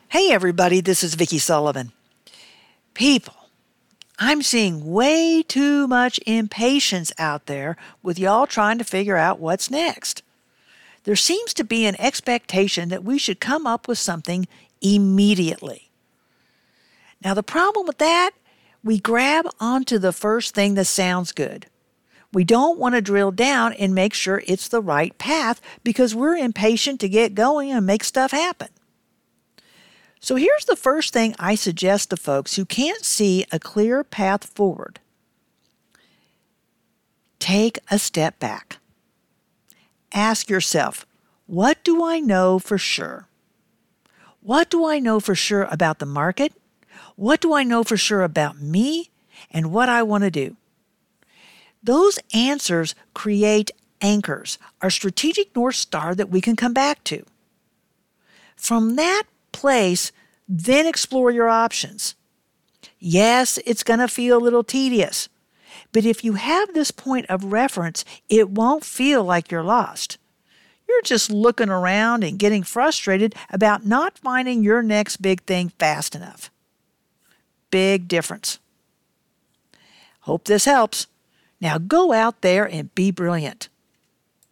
Hey everybody, this is Vicki Sullivan. People, I'm seeing way too much impatience out there with y'all trying to figure out what's next. There seems to be an expectation that we should come up with something immediately. Now the problem with that, we grab onto the first thing that sounds good. We don't want to drill down and make sure it's the right path because we're impatient to get going and make stuff happen. So here's the first thing I suggest to folks who can't see a clear path forward. Take a step back. Ask yourself, what do I know for sure? What do I know for sure about the market? What do I know for sure about me and what I want to do? Those answers create anchors, our strategic North Star that we can come back to. From that place, then explore your options. Yes, it's going to feel a little tedious, but if you have this point of reference, it won't feel like you're lost. You're just looking around and getting frustrated about not finding your next big thing fast enough. Big difference. Hope this helps. Now go out there and be brilliant.